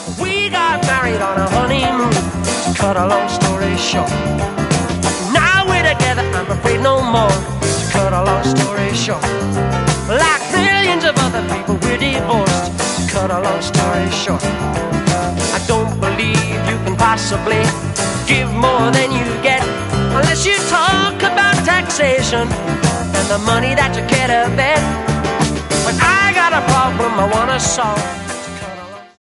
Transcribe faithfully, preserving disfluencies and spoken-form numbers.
We got married on a honeymoon. To cut a long story short, now we're together, I'm afraid no more. To cut a long story short, like millions of other people, we're divorced. To cut a long story short, I don't believe you can possibly give more than you get, unless you talk about taxation and the money that you get a bet. But I got a problem I wanna solve.